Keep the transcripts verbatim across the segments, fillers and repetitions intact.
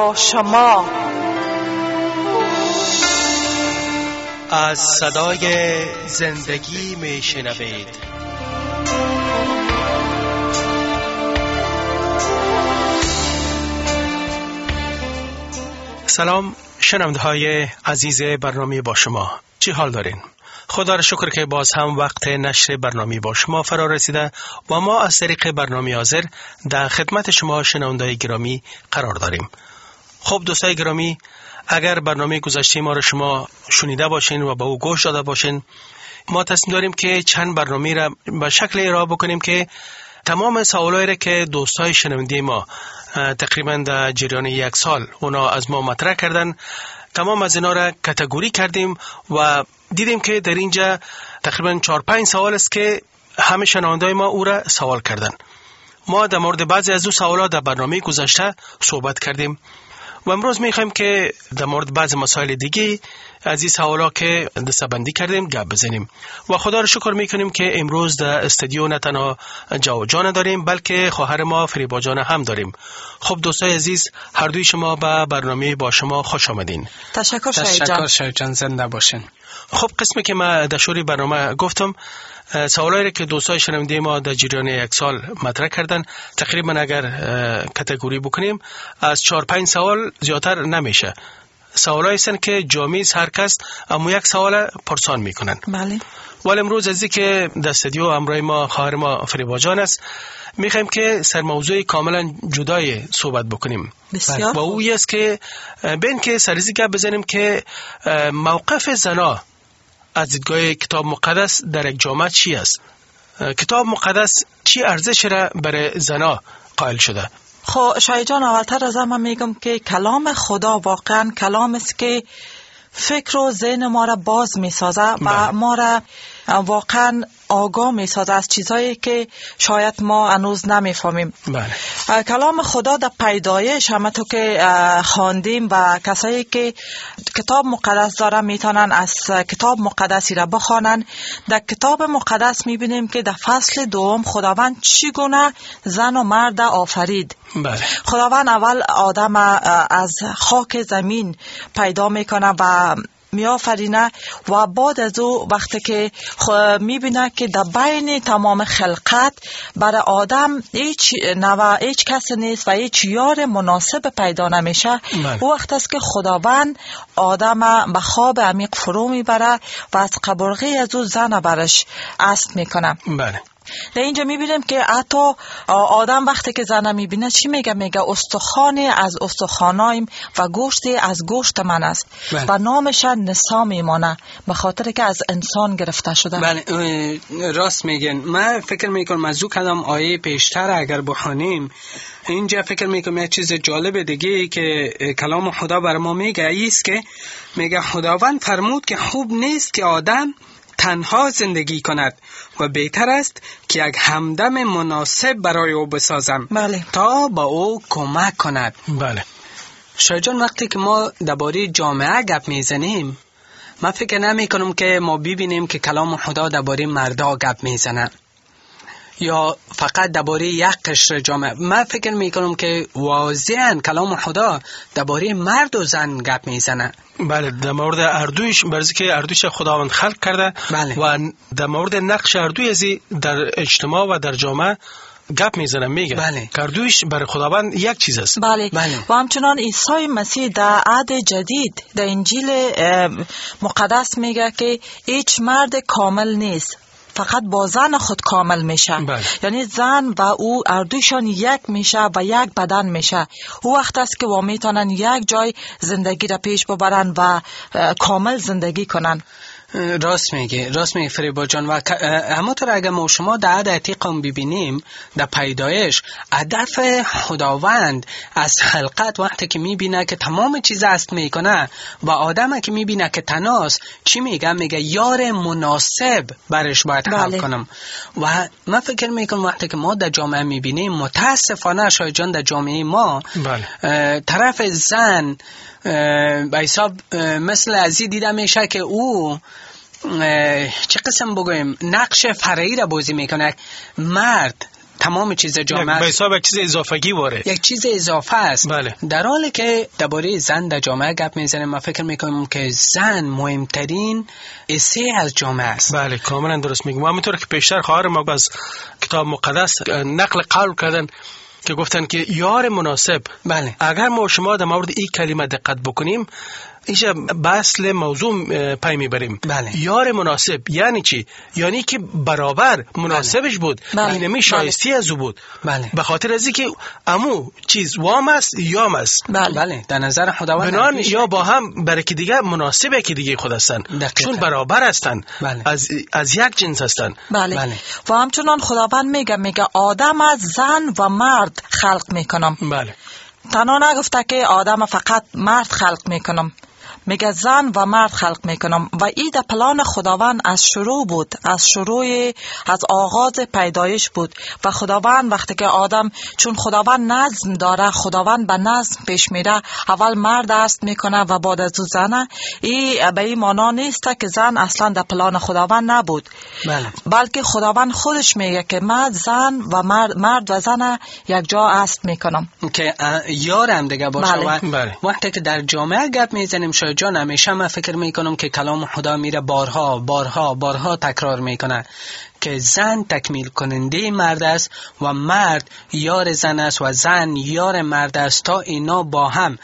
با شما. از صدای زندگی می شنوید. سلام شنونده های عزیز برنامه با شما، چی حال دارین؟ خدا را شکر که باز هم وقت نشر برنامه با شما فرا رسیده و ما از طریق برنامه حاضر در خدمت شما شنونده گرامی قرار داریم. خب دوستای گرامی، اگر برنامه گذشته ما را شما شنیده باشین و به او گوش داده باشین، ما تصمیم داریم که چند برنامه را به شکل ارائه بکنیم که تمام سوالایی را که دوستای شنونده ما تقریبا در جریان یک سال اونا از ما مطرح کردن، تمام از اینا را کاتگوری کردیم و دیدیم که در اینجا تقریبا چهار پنج سوال است که همه شنوندای ما او را سوال کردن. ما در مورد بعضی از او سوالات در برنامه گذشته صحبت کردیم و امروز میخوایم که در مورد بعض مسائل دیگه از این سوالا که دستبندی کردیم گپ بزنیم و خدا رو شکر میکنیم که امروز در استودیو نه تنها جو جان داریم بلکه خواهر ما فریبا جان هم داریم. خب دوستای عزیز، هر دوی شما به برنامه با شما خوش آمدین. تشکر شایجان. تشکر شایجان، زنده باشین. خب قسمی که ما در شروع برنامه گفتم، سوالایی که دوستای شنونده ما در جریان یک سال مطرح کردن تقریبا اگر کاتگوری بکنیم از چهار پنج سوال زیادتر نمیشه. سوالایی هستن که جامعه هر کس اما یک سوال پرسان میکنن. بله. ولی امروز ازی که در استودیو امروی ما خواهر ما فریبا جان است، میخوایم که سر موضوع کاملا جدای صحبت بکنیم. بسیار. و او است که بین که سرریزی گپ بزنیم که موقف زنا از دیدگاه کتاب مقدس در یک جامعه چی است؟ کتاب مقدس چی ارزش را برای زنا قائل شده؟ خب شایجان، اولتر از همه میگم که کلام خدا واقعا کلام است که فکر و ذهن ما را باز میسازه و ما را واقعا آگاه میسازه از چیزایی که شاید ما هنوز نمیفهمیم. بله. کلام خدا در پیدایش همه تو که خواندیم و کسایی که کتاب مقدس دارن میتونن از کتاب مقدسی را بخوانن. در کتاب مقدس میبینیم که در فصل دوم خداوند چگونه زن و مرد آفرید. بله. خداوند اول آدم از خاک زمین پیدا میکنه و میآفرینه و بعد از او وقتی که میبینه که در بین تمام خلقت برای آدم هیچ نوع هیچ کس نیست و هیچ یار مناسب پیدا نمیشه، او وقت است که خداوند آدم به خواب عمیق فرو میبره و از قبرغه از او زن برش اسب میکنه. بله. در اینجا میبینیم که حتی آدم وقتی که زن میبینه چی میگه؟ میگه استخوانی از استخوانایم و گوشتی از گوشت من است. بله. و نامش نسا میمانه به خاطر که از انسان گرفته شده. بله راست میگن. من فکر میکنم از او کلام آیه پیشتر اگر بخونیم اینجا فکر میکنم یه چیز جالب دیگه که کلام خدا بر ما میگه ایست که میگه خداوند فرمود که خوب نیست که آدم تنها زندگی کند و بهتر است که یک همدم مناسب برای او بسازم. بله. تا با او کمک کند. بله. شایجان، وقتی که ما درباره جامعه گپ میزنیم من فکر نمی کنم که ما ببینیم که کلام خدا درباره مردا گپ میزنه یا فقط درباره یک قشر جامعه. من فکر میکنم که واضحاً کلام خدا درباره مرد و زن گپ میزنه. بله، در مورد اردویش برزی که اردویش خداوند خلق کرده. بله. و در مورد نقش اردوی ازی در اجتماع و در جامعه گپ میزنه. میگه بله. اردویش برای خداوند یک چیز است. بله. بله. و همچنان عیسی مسیح در عهد جدید در انجیل مقدس میگه که هیچ مرد کامل نیست، فقط با زن خود کامل میشه. بله. یعنی زن و او اردوشان یک میشه و یک بدن میشه. او وقت است که و میتونن یک جای زندگی را پیش ببرن و کامل زندگی کنن. راست میگه، راست میگه فریبا جان. و همونطور اگر ما شما در عهد عتیق هم ببینیم در پیدایش هدف خداوند از خلقت وقتی که میبینه که تمام چیز است میکنه و آدم که میبینه که تناس چی میگه؟ میگه یار مناسب برش باید خلق بله. کنم. و من فکر میکنم وقتی که ما در جامعه میبینیم متاسفانه شاید جان در جامعه ما بله. طرف زن به حساب مثل ازی دیده میشه که او چه قسم بگویم نقش فرعی را بازی میکنه. مرد تمام چیز جامعه به حساب یک چیز اضافگی واره، یک چیز اضافه است. بله. در حالی که درباره زن در جامعه گپ میزنیم، من فکر میکنم که زن مهمترین حصه از جامعه است. بله کاملا درست میگم. همونطور که پیشتر خواهر ما از کتاب مقدس نقل قول کردن که گفتن که یار مناسب، بله. اگر ما شما در مورد این کلمه دقت بکنیم اینجا بحث موضوع پی میبریم. بله. یار مناسب یعنی چی؟ یعنی که برابر مناسبش بله. بود، بله. اینمی شایستی بله. از او بود. بله. به خاطر ازی که امو چیز وام است یام است. بله. بله در نظر خداوند بنان یا با هم برای که دیگه مناسبه که دیگه خود هستن، چون برابر هستن. بله. از از یک جنس هستن. بله. بله. و همچنان خداوند میگه میگه آدم از زن و مرد خلق میکنم. بله. تنها نگفته که آدم فقط مرد خلق میکنم، میگه زن و مرد خلق میکنم. و این در پلان خداوند از شروع بود، از شروع از آغاز پیدایش بود. و خداوند وقتی که آدم، چون خداوند نظم داره، خداوند به نظم پیش میره، اول مرد است میکنه و بعد از او زنه. این به این معنا نیست که زن اصلا در پلان خداوند نبود. بله. بلکه خداوند خودش میگه که من زن و مرد, مرد و زن یک جا است میکنم که یارم دیگه باشه. بله. و بله. وقتی که در جامعه گپ میزنیم شاید جان، همیشه من فکر میکنم که کلام خدا میره بارها بارها بارها تکرار میکنه که زن تکمیل کننده مرد است و مرد یار زن است و زن یار مرد است، تا اینا با هم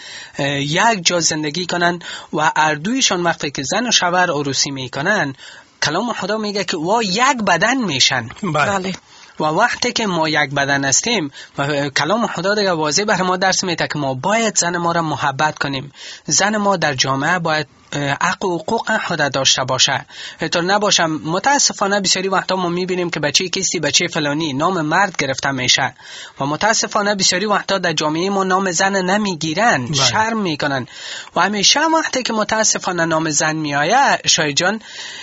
یک جا زندگی کنن و اردویشان وقتی که زن و شوهر عروسی میکنن، کلام خدا میگه که وا یک بدن میشن. بله. و وقتی که ما یک بدن هستیم و کلام خدا دیگه واضح بر ما درس میده که ما باید زن ما را محبت کنیم. زن ما در جامعه باید حق و حقوق خود داشته باشه، اینطور نباشه. متاسفانه بسیاری وقتا ما میبینیم که بچه کسی بچه فلانی نام مرد گرفته میشه و متاسفانه بسیاری وقتا در جامعه ما نام زن نمیگیرن، بله. شرم میکنن. و همیشه وقتی که متاسفانه نام زن میآیه شاید جان،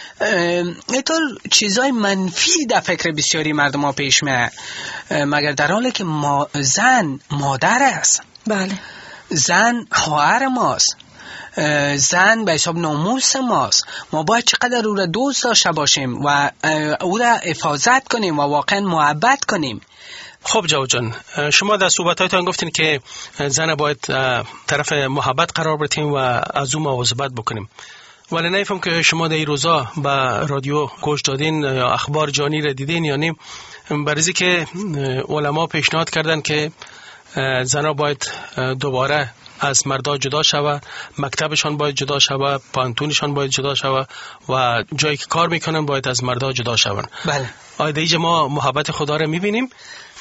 اینطور چیزای منفی در فکر بسیاری مردم ها پیش میاد، مگر در حالی که ما زن مادر است. بله. زن خواهر ماست، زن به حساب ناموس ماست. ما باید چقدر او را دوست داشته باشیم و او را حفاظت کنیم و واقعا محبت کنیم. خب جواد جان، شما در صحبتاتون گفتین که زن باید طرف محبت قرار بدیم و از او مواظبت بکنیم، ولی نمیفهم که شما در این روزا به رادیو گوش دادین یا اخبار جانی را دیدین یا نیم، برای که علما پیشنهاد کردن که زنها باید دوباره از مردا جدا شوه، مکتبشان باید جدا شوه، پانتونشان باید جدا شوه و جایی که کار میکنن باید از مردا جدا شون. بله. آیا دیگه ما محبت خدا را میبینیم؟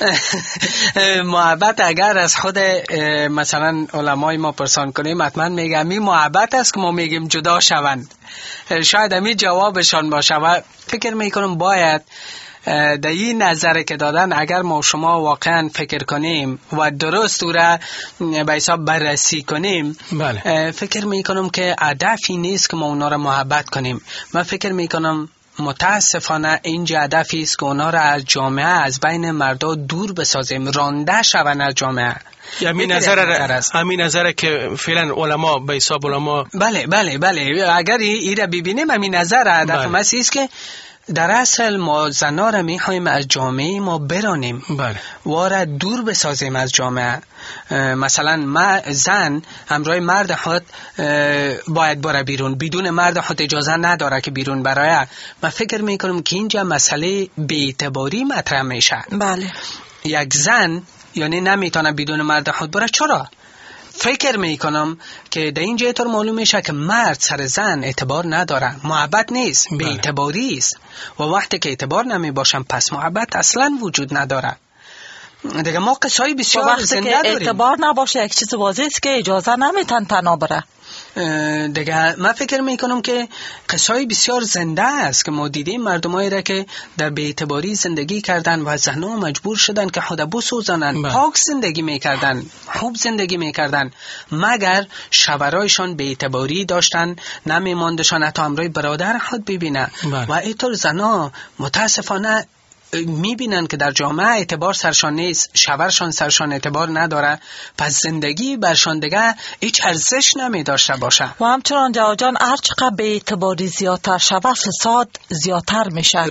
محبت اگر از خود مثلا علمای ما پرسان کنیم، حتما میگم می محبت است که ما میگیم جدا شوند. شاید همی جوابشان باشه و فکر میکنم باید در این نظر که دادن اگر ما شما واقعا فکر کنیم و درست او را به حساب بررسی کنیم، بله. فکر میکنم که هدفی نیست که ما اونا را محبت کنیم. من فکر میکنم متاسفانه اینجا هدفی است که اونا را از جامعه، از بین مردا دور بسازیم، رانده شون از جامعه. همین نظر همین نظر که فعلا علما به حساب علما بله بله بله اگر این را ببینیم همین نظر هدف ما است که در اصل ما زنها را میخوایم از جامعه ما برانیم. بله. و را دور بسازیم از جامعه. مثلا ما زن همراه مرد خود باید بره بیرون، بدون مرد خود اجازه نداره که بیرون برای. من فکر میکنم که اینجا مسئله بی‌اعتباری مطرح میشه. بله. یک زن یعنی نمیتونه بدون مرد خود بره. چرا؟ فکر میکنم که در اینجا طور معلوم میشه که مرد سر زن اعتبار نداره، محبت نیست، بله. بی اعتباری است و وقتی که اعتبار نمی باشم پس محبت اصلا وجود نداره. دیگه ما قصای بسیار زنده داریم. اعتبار نباشه یک چیز واضح است که اجازه نمیتن تنها بره. دیگه من فکر میکنم که قصای بسیار زنده است که ما دیدیم مردمایی را که در بی‌اعتباری زندگی کردن و زنها مجبور شدن که خود بسوزانن. پاک زندگی میکردن، خوب زندگی میکردن، مگر شوهرایشان بی‌اعتباری داشتن، نمیماندشان حتی همراه برادر خود ببینه. و اینطور زنها متاسفانه میبینن که در جامعه اعتبار سرشان نیست، شوهرشان سرشان اعتبار نداره، پس زندگی برشان دیگه هیچ ارزش نمیداشته باشه. و همچنان جواد جان هر چقدر به اعتباری زیادتر شود فساد زیادتر میشه.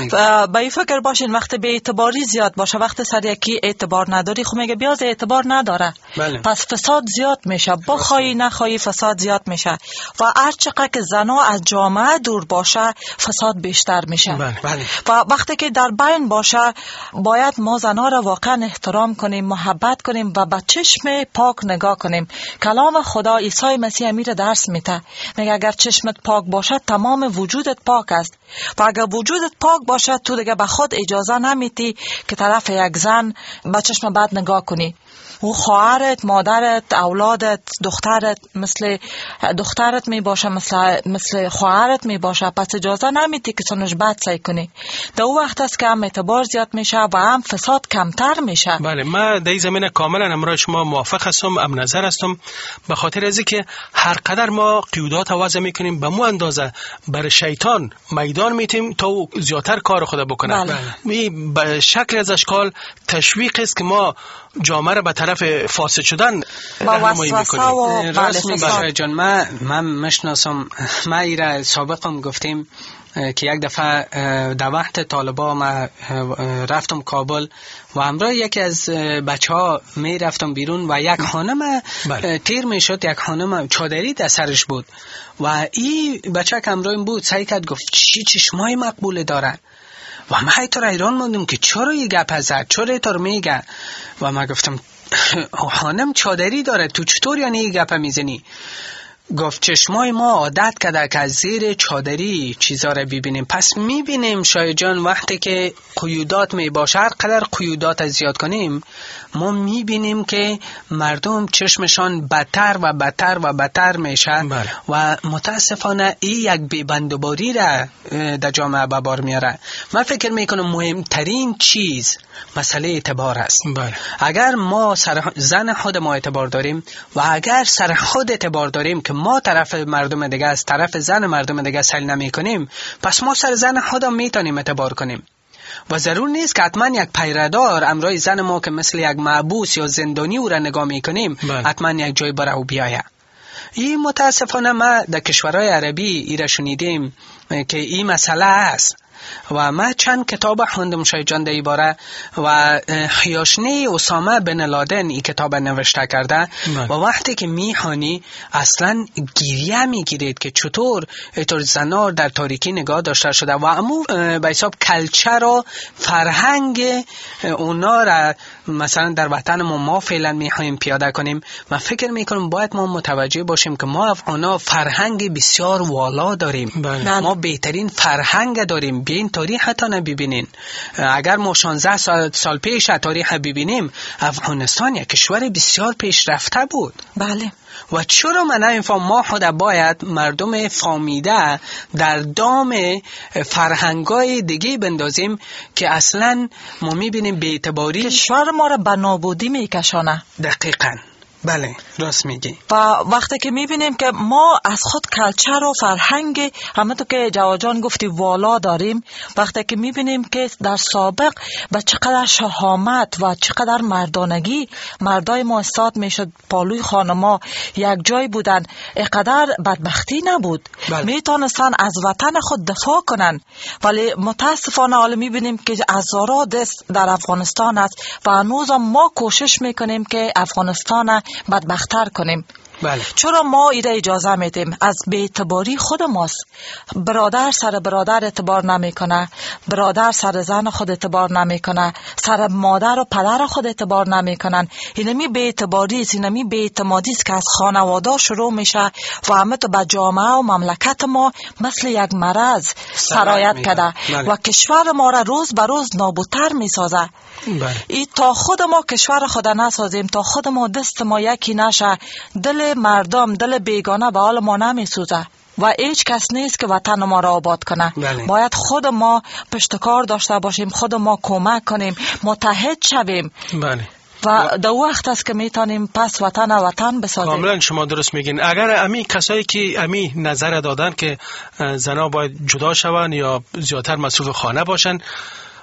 با این فکر باشین وقتی به اعتباری زیاد باشه، وقتی سر یکی اعتبار نداری خب میگه بیاز اعتبار نداره. بله. پس فساد زیاد میشه، بخوای نخوای فساد زیاد میشه و هر چقدر که زنا از جامعه دور باشه فساد بیشتر میشه. بله. بله. و وقتی که در بین باشه باید ما زنا را واقعا احترام کنیم، محبت کنیم و با چشم پاک نگاه کنیم. کلام خدا عیسی مسیح امیر درس میده، میگه اگر چشمت پاک باشه تمام وجودت پاک است و اگر وجودت پاک باشه تو دیگه به خود اجازه نمیدی که طرف یک زن با چشم بد نگاه کنی. او خواهرت، مادرت، اولادت، دخترت مثل دخترت می باشه، مثل مثل خواهرت می باشه، پس اجازه نمیدی که سنش بد سعی کنی. در اون وقت است که هم اعتبار زیاد میشه و هم فساد کمتر میشه. بله، من در این زمینه کاملا امروز شما موافق هستم، ام نظر هستم، به خاطر از اینکه هر قدر ما قیودات وضع میکنیم به مو اندازه بر شیطان میدان میتیم تا او زیادتر کار خود بکنه. بله. می به شکل از اشکال تشویق است که ما جامعه را به طرف فاسد شدن راهنمایی میکنیم. راست میگی جان. من من مشناسم، ما ایره سابقم گفتیم که یک دفعه در وقت طالبا ما رفتم کابل و همراه یکی از بچه ها می رفتم بیرون و یک خانم بله. تیر می شد، یک خانم چادری در سرش بود و این بچه که همراه بود سعی کرد گفت چی چشمای مقبوله داره و ما اینطور ایران موندم که چرا این گپ زد، چرا اینطور میگه و ما گفتم خانم چادری داره تو چطور یعنی این گپ میزنی؟ گفت چشمای ما عادت کرده که از زیر چادری چیزا رو ببینیم. پس میبینیم شاید جان وقتی که قیودات می باشه، هر قدر قیودات زیاد کنیم ما میبینیم که مردم چشمشان بدتر و بدتر و بدتر میشه. بله. و متاسفانه این یک بی‌بندوباری را در جامعه به بار میاره. من فکر میکنم مهمترین چیز مسئله اعتبار است. بله. اگر ما سر زن خود ما اعتبار داریم و اگر سر خود اعتبار داریم که ما طرف مردم دیگه از طرف زن مردم دیگه سعی نمی کنیم، پس ما سر زن خودم میتونیم اعتبار کنیم و ضرور نیست که حتما یک پیردار امرای زن ما که مثل یک معبوس یا زندانی او را نگاه میکنیم حتما یک جای برای او بیایه. این متاسفانه ما در کشورهای عربی ایره شنیدیم که این مسئله است و ما چند کتاب خوندم شاید جان در باره و خیاشنی اسامه بن لادن این کتاب نوشته کرده و وقتی که میخوانی اصلا گریه میگیرید که چطور اینطور زنار در تاریکی نگاه داشته شده و امو به حساب کلچر و فرهنگ اونا را مثلا در وطن ما ما فعلا میخوایم پیاده کنیم. من فکر میکنم باید ما متوجه باشیم که ما افغانا فرهنگ بسیار والا داریم. بله. ما بهترین فرهنگ داریم. بیاین تاریخ تا نبینین. اگر ما شانزده سال, سال پیش تاریخ ببینیم افغانستان یک کشور بسیار پیشرفته بود. بله. و چرا من نمیفهم ما خود باید مردم فامیده در دام فرهنگای دیگه بندازیم که اصلا ما میبینیم به اعتباری کشور ما را به نابودی میکشانه. دقیقاً. بله راست میگی. و وقتی که میبینیم که ما از خود کلچر و فرهنگ همونطور که جواد جان گفتی والا داریم، وقتی که میبینیم که در سابق به چقدر شهامت و چقدر مردانگی مردای ما استاد میشد، پالوی خانما یک جای بودن، اینقدر بدبختی نبود. بله. میتونستن از وطن خود دفاع کنن، ولی متاسفانه حالا میبینیم که هزاران دست در افغانستان است و هنوز ما کوشش میکنیم که افغانستان بدبختر کنیم. بله. چرا ما ایره اجازه میدیم؟ از بی‌اعتباری خود ماست. برادر سر برادر اعتبار نمیکنه، برادر سر زن خود اعتبار نمیکنه، سر مادر و پدر خود اعتبار نمیکنن. اینمی بی‌اعتباری است، اینمی بی‌اعتمادی است که از خانواده شروع میشه و همه تو به جامعه و مملکت ما مثل یک مرض سرایت کرده. بله. و کشور ما را روز به روز نابودتر میسازه. بله. ای تا خود ما کشور خود نسازیم، تا خود ما دست ما یکی نشه، دل مردم دل بیگانه به حال ما نمی سوزه و هیچ کس نیست که وطن ما را آباد کنه. بله. باید خود ما پشتکار داشته باشیم، خود ما کمک کنیم، متحد شویم. بله. و در وقت است که میتونیم پس وطن وطن بسازیم. کاملا شما درست میگین. اگر امی کسایی که امی نظر دادن که زنا باید جدا شون یا زیادتر مصروف خانه باشن،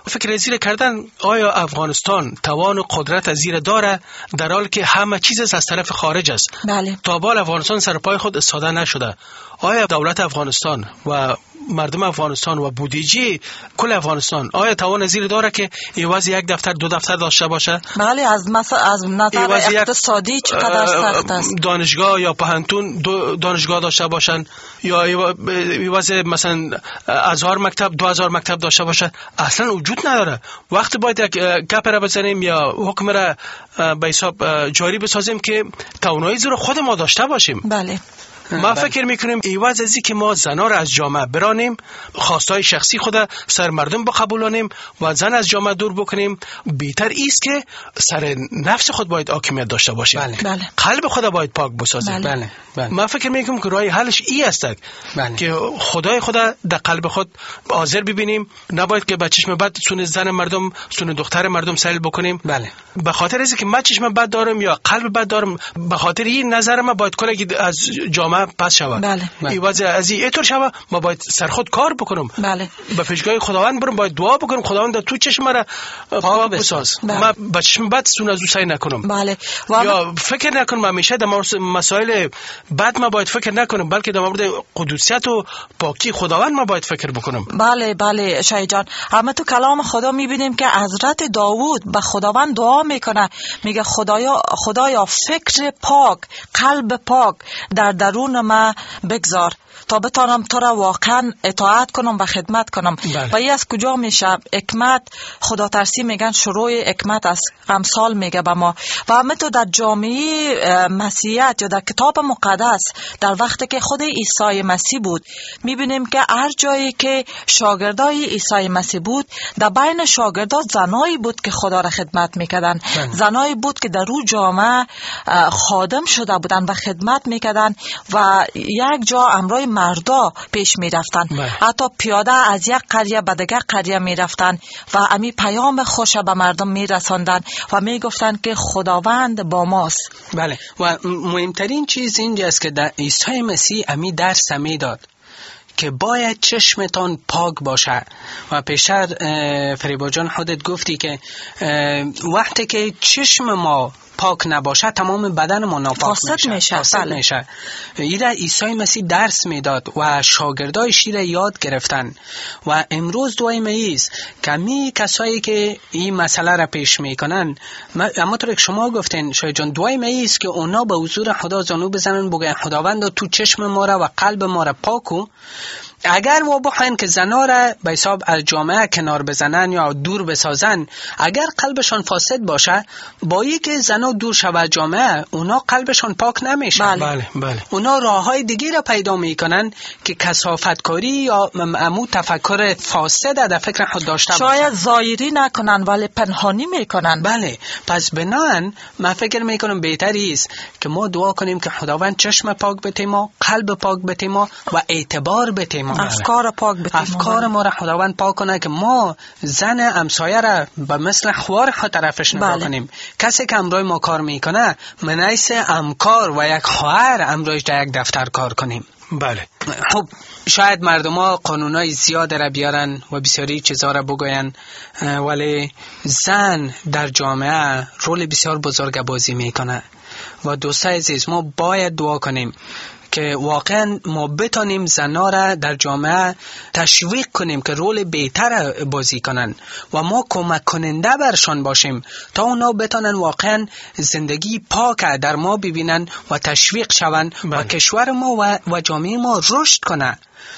فکر زیر کردن آیا افغانستان توان و قدرت از زیر داره، در حالی که همه چیز از طرف خارج است. بله. تا بال افغانستان سر پای خود استاده نشده. آیا دولت افغانستان و مردم افغانستان و بودجه کل افغانستان آیا توان زیر داره که ایواز یک دفتر دو دفتر داشته باشه؟ بله، از مثلا از نظر اقتصادی چقدر سخت است. دانشگاه یا پهنتون دو دانشگاه داشته باشن یا ایواز مثلا هزار مکتب دو هزار مکتب داشته باشه، اصلا وجود نداره. وقت باید یک گپ را بزنیم یا حکم را به حساب جاری بسازیم که توانایی زیر خود ما داشته باشیم. بله. ما فکر میکنیم ایواز ازی که ما زنا را از جامعه برانیم، خواستای شخصی خود سر مردم بقبولانیم و زن از جامعه دور بکنیم، بهتر ایست که سر نفس خود باید حاکمیت داشته باشیم. بله. بله. قلب خود باید پاک بسازیم. بله. بله. بله. ما فکر میکنیم که راه حلش ای است. بله. که خدای خدا در قلب خود حاضر ببینیم، نباید که با چشم بد سون زن مردم سون دختر مردم سیل بکنیم. بله. به خاطر اینکه که من چشم بد دارم یا قلب بد دارم، به خاطر این نظر ما باید کلی از جامعه پس شود. بله. ایواز از این اینطور شود ما باید سر خود کار بکنم. بله. به پیشگاه خداوند برم، باید دعا بکنم خداوند تو چشم را پاک بساز. بله. ما به چشم بد سون از او سعی نکنم. بله. و یا فکر نکنم همیشه در مورد مسائل بد ما باید فکر نکنم، بلکه در مورد قدوسیت و پاکی خداوند ما باید فکر بکنم. بله بله شای جان، اما تو کلام خدا میبینیم که حضرت داوود به خداوند دعا میکنه، میگه خدایا خدایا فکر پاک، قلب پاک در درون ما بگذار تا بتانم تو را واقعا اطاعت کنم و خدمت کنم. بله. و این از کجا میشه؟ حکمت، خدا ترسی میگن شروع حکمت است. امثال میگه به ما. و همه تو در جامعه مسیحیت یا در کتاب مقدس در وقتی که خود عیسی مسیح بود میبینیم که هر جایی که شاگردای عیسی مسیح بود، در بین شاگردا زنایی بود که خدا را خدمت میکردن. بله. زنایی بود که در رو جامعه خادم شده بودن و خدمت میکردن و یک جا امرای مردا پیش می رفتن. حتی پیاده از یک قریه به دیگر قریه می رفتن و امی پیام خوش به مردم می رساندن و می گفتن که خداوند با ماست. بله. و مهمترین چیز اینجاست که در عیسی مسیح امی درس می داد که باید چشمتان پاک باشه. و پیشتر فریبا جان خودت گفتی که وقتی که چشم ما پاک نباشه تمام بدن ما ناپاک میشه. میشه. بله. میشه. ایره عیسی مسیح درس میداد و شاگردایش ایره یاد گرفتن و امروز دعای میست که می کسایی که این مسئله را پیش میکنن، اما طور که شما گفتین شاید جان، دعای میست که اونا به حضور خدا زانو بزنن بگن خداوند تو چشم ما را و قلب ما را پاکو. اگر ما بخواین که زنا را به حساب از جامعه کنار بزنن یا دور بسازن، اگر قلبشان فاسد باشه، با یک که زنا دور شود از جامعه، اونا قلبشان پاک نمیشه. بله. بله. بله. اونا راههای دیگه را پیدا میکنن که کثافتکاری یا امو تفکر فاسد در فکر خود داشته باشن. شاید ظاهری نکنن ولی پنهانی میکنن. بله. پس بنان من فکر میکنم بهتری است که ما دعا کنیم که خداوند چشم پاک بده ما، قلب پاک بده ما و اعتبار بده ما. افکار پاک بده ما. افکار ما را خداوند پاک کنه که ما زن همسایه را به مثل خوار خود طرفش نگاه بله. کنیم. کسی که امروی ما کار میکنه منیس همکار و یک خواهر امرویش در یک دفتر کار کنیم. بله. خب شاید مردم ها قانونای زیاد را بیارن و بسیاری چیزا را بگوین، ولی زن در جامعه رول بسیار بزرگ بازی میکنه و دوستای عزیز ما باید دعا کنیم که واقعا ما بتانیم زنها را در جامعه تشویق کنیم که رول بهتر بازی کنن و ما کمک کننده برشان باشیم تا اونا بتانن واقعا زندگی پاک در ما ببینن و تشویق شون و کشور ما و, و جامعه ما رشد کنه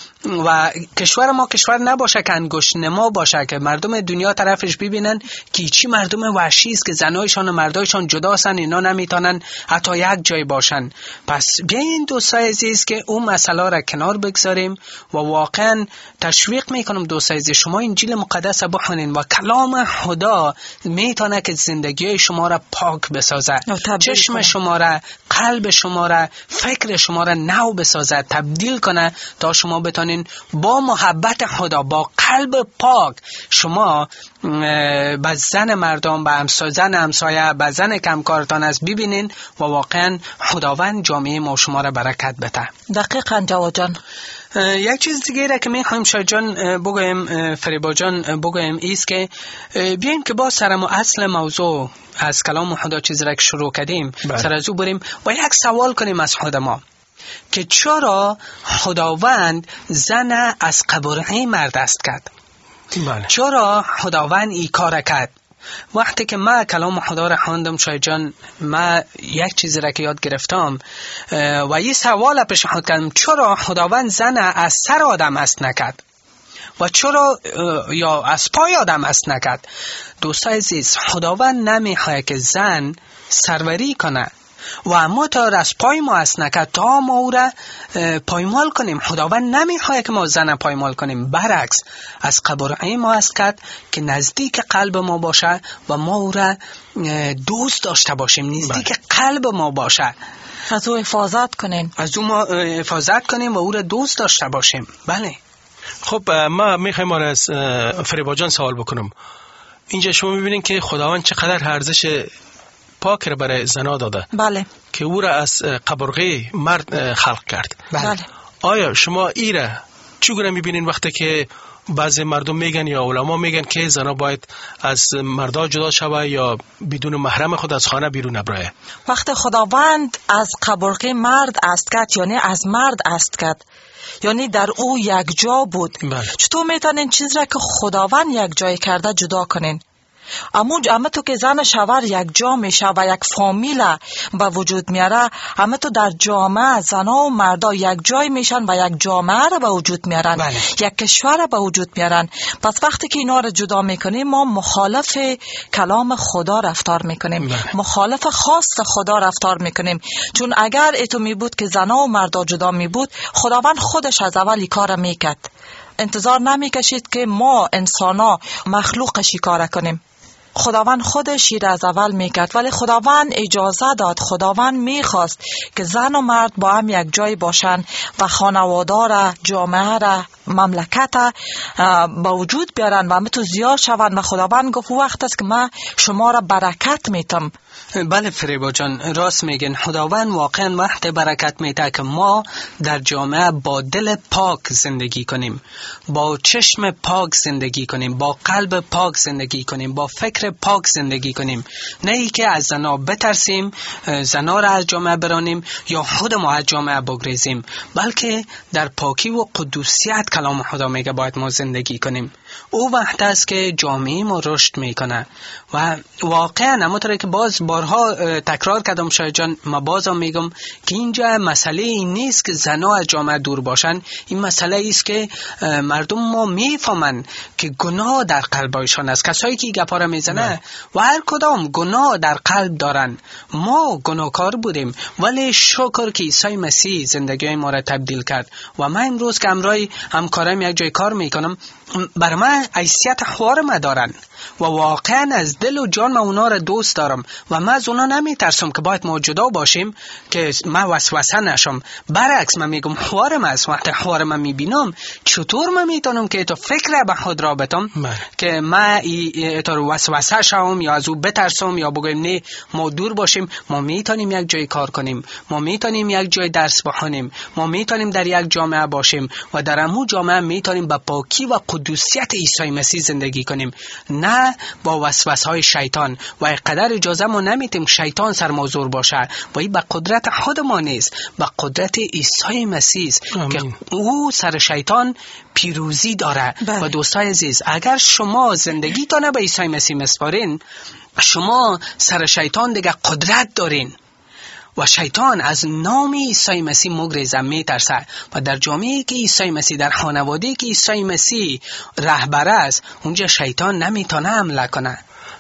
و کشور ما کشور نباشه که انگشت نما باشه که مردم دنیا طرفش ببینن که چی مردم وحشی است که زنایشان و مردایشان جداسن، اینا نمیتونن حتی یک جای باشن. پس بیاین دوستای عزیز که اون مسئله را کنار بگذاریم و واقعا تشویق میکنم دوستای عزیز شما انجیل مقدس بخونین و کلام خدا میتونه که زندگی شما را پاک بسازه، چشم شما را، قلب شما را، فکر شما را نو بسازه، تبدیل کنه تا شما بتونین با محبت خدا، با قلب پاک شما به زن مردم، به همسایه، زن همسایه، به زن کمکارتان از ببینین و واقعا خداوند جامعه ما شما را برکت بده. دقیقاً جواد جان. یک چیز دیگه را که میخوایم شاید جان بگویم، فریبا جان بگویم ایست که بیایم که با سرم و اصل موضوع از کلام خدا چیز را که شروع کردیم سر از او بریم و یک سوال کنیم از خود ما که چرا خداوند زن از قبره مرد است کرد؟ بله. چرا خداوند ای کار کرد؟ وقتی که ما کلام خدا را خواندم شاید جان، ما یک چیزی را که یاد گرفتم و یه سوال پیشنهاد کردم، چرا خداوند زن از سر آدم است نکرد و چرا یا از پای آدم است نکرد؟ دوستای عزیز، خداوند نمیخواد که زن سروری کنه و اما تا از پای ما است نکرد تا ما او را پایمال کنیم. خداوند نمیخواد که ما زن پایمال کنیم، برعکس از قبره ما است کرد که نزدیک قلب ما باشه و ما او را دوست داشته باشیم، نزدیک بله. قلب ما باشه، از او حفاظت کنیم، از او ما حفاظت کنیم و او را دوست داشته باشیم. بله. خب ما میخوایم از فریبا جان سوال بکنم. اینجا شما میبینین که خداوند چقدر ارزش پاک را برای زنا داده. بله. که او را از قبرغه مرد خلق کرد. بله. آیا شما ای را چگونه میبینین وقتی که بعضی مردم میگن یا علما میگن که زنا باید از مردا جدا شوه یا بدون محرم خود از خانه بیرون نبره؟ وقتی خداوند از قبرغه مرد است کرد، یعنی از مرد است کرد، یعنی در او یک جا بود. بله. چطور میتونین چیز را که خداوند یک جای کرده جدا کنین؟ اما اما تو که زن شوهر یک جا میشه و یک فامیل به وجود میاره، اما تو در جامعه زنا و مردا یک جای میشن و یک جامعه را به وجود میارن. بله. یک کشور را به وجود میارن. پس وقتی که اینا را جدا میکنیم ما مخالف کلام خدا رفتار میکنیم. بله. مخالف خواست خدا رفتار میکنیم. چون اگر ایتو می بود که زنا و مردا جدا می بود، خداوند خودش از اول کار میکرد. انتظار نمیکشید که ما انسانا مخلوقش کار کنیم. خداوند خودش را از اول میکرد، ولی خداوند اجازه داد، خداوند میخواست که زن و مرد با هم یک جای باشن و خانواده را، جامعه را، مملکت را با وجود بیارن و همه تو زیاد شوند. و خداوند گفت وقت است که من شما را برکت میتم. بله فریبا جان، راست میگن. خداوند واقعا وقت برکت میده که ما در جامعه با دل پاک زندگی کنیم، با چشم پاک زندگی کنیم، با قلب پاک زندگی کنیم، با فکر پاک زندگی کنیم. نه ای که از زنا بترسیم، زنا را از جامعه برانیم یا خود ما از جامعه بگریزیم، بلکه در پاکی و قدوسیت کلام خدا میگه باید ما زندگی کنیم. او وقت است که جامعه ما رشد میکنه. و واقعا همونطوری که باز بارها تکرار کردم شاید جان، ما بازم میگم که اینجا مسئله این نیست که زنا از جامعه دور باشن، این مسئله ایست که مردم ما میفهمن که گناه در قلبایشان است. کسایی که گپا را میزنه و هر کدام گناه در قلب دارن. ما گناهکار بودیم ولی شکر که عیسی مسیح زندگی ما را تبدیل کرد. و من امروز که همراه همکارم یک جای کار میکنم، بر من حیثیت خوار ما دارن و واقعا از دل و جان ما اونا را دوست دارم و من از اونا نمیترسم که باید ما جدا باشیم که من وسوسه نشم. برعکس من میگم خوارم است. وقتی خوارم من میبینم چطور من میتونم که تو فکر به خود را بتم که من تو وسوسه شوم یا از او بترسم یا بگم نه ما دور باشیم. ما میتونیم یک جای کار کنیم، ما میتونیم یک جای درس بخونیم، ما میتونیم در یک جامعه باشیم و در همون جامعه میتونیم با پاکی و قدوسیت عیسی مسیح زندگی کنیم، نه با وسوسه‌های شیطان. و اینقدر اجازه ما نمیتیم شیطان سرمازور باشه و این به قدرت خود ما نیست، به قدرت عیسی مسیح که او سر شیطان پیروزی داره. بله. و دوستای عزیز، اگر شما زندگیتان به عیسی مسیح مسپارین، شما سر شیطان دیگه قدرت دارین و شیطان از نام عیسی مسیح مگریزه میترسه. و در جامعه‌ای که عیسی مسیح، در خانواده‌ای که عیسی مسیح رهبر است، اونجا شیطان نمیتونه حمله کنه.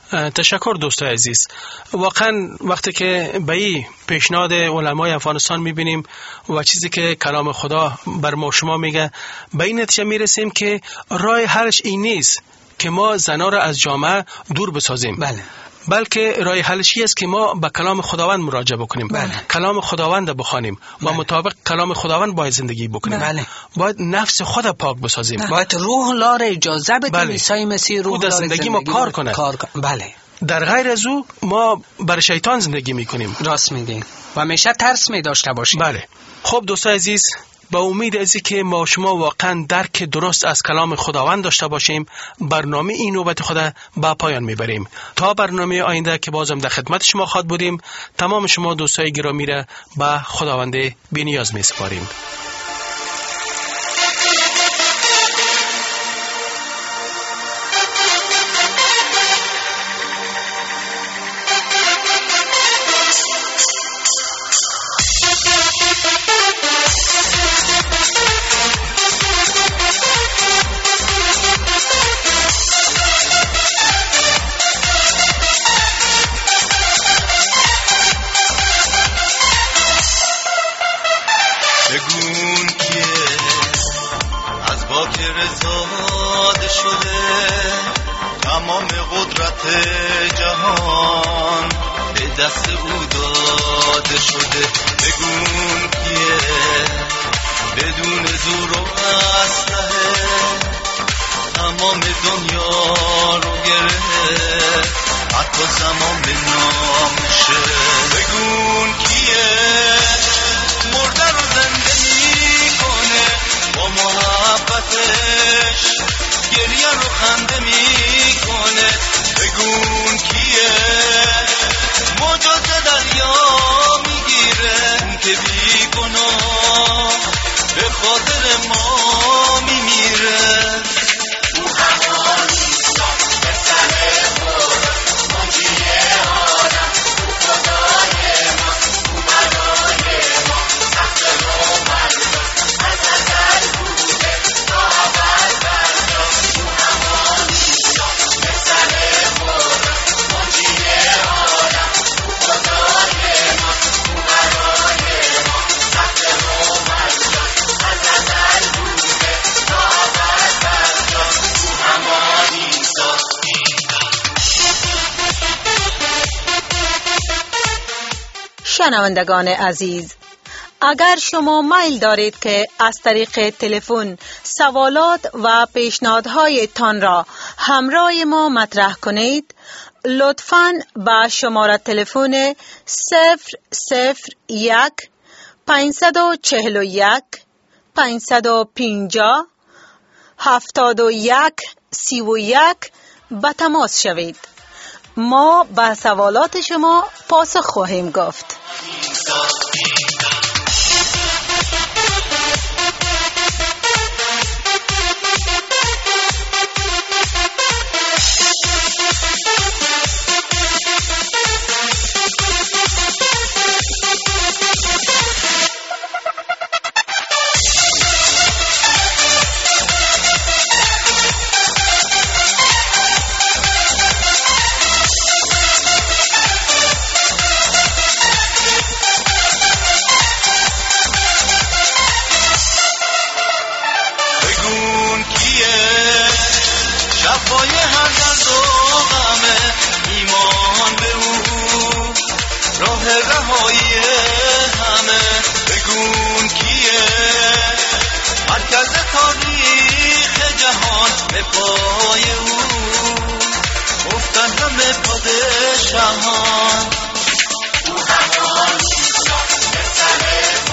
تشکر دوستای عزیز. واقعا وقتی که به این پیشنهاد علمای افغانستان میبینیم و چیزی که کلام خدا بر ما شما میگه، به این نتیجه میرسیم که راه حلش این نیست که ما زنا را از جامعه دور بسازیم. بله. بلکه راه حلش است که ما به کلام خداوند مراجعه بکنیم. بله. کلام خداوند بخوانیم و بله. مطابق کلام خداوند باید زندگی بکنیم. بله. باید نفس خود پاک بسازیم. بله. باید روح لار اجازه بدیم. بله. عیسی مسیح روح لار زندگی, زندگی ما کار کنه. کار کن. بله. در غیر از او ما بر شیطان زندگی میکنیم. راست میگین و همیشه ترس می داشته باشیم. بله. خب دوستای عزیز، با امید از که ما شما واقعا درک درست از کلام خداوند داشته باشیم، برنامه این نوبت خود به پایان میبریم. تا برنامه آینده که بازم در خدمت شما خواهد بودیم، تمام شما دوستای گرامی را به خداوند بی‌نیاز میسپاریم. تمام قدرت جهان به دست او داده شده. بگون کیه بدون زور و اسلحه تمام دنیا رو گرفت، حتی زمان به نامشه. بگون کیه مرده رو زنده میکنه، با محبتش گریه رو خنده میکنه. بگون کیه موجات دریا میگیره، اون که بی گناه به خاطر ما میمیره. او همان ایسا پسر خدا، منجی عالم، او خدای ما، او برای ما سخت و مرداست، از ازل بوده تا ابد برداشت. او همان ایسا پسر خدا، منجی عالم، او خدای ما، او برای ما سخت و مرداست، از ازل بوده تا ابد برداشت. او همان ایسا. شنوندگان عزیز، اگر شما میل دارید که از طریق تلفن سوالات و پیشنهادهای تان را همراه ما مطرح کنید، لطفاً به شماره تلفن صفر صفر یک پنجصد و چهل و یک پنجصد و پنجاه هفتاد و یک سی و یک به تماس شوید. ما به سوالات شما پاسخ خواهیم گفت. شفای هر درد و غمه، ایمان به او راه رهایی همه. بگون کیه مرکز تاریخ جهان، به پای او افتن همه پادشاهان. او همان ایسا پسر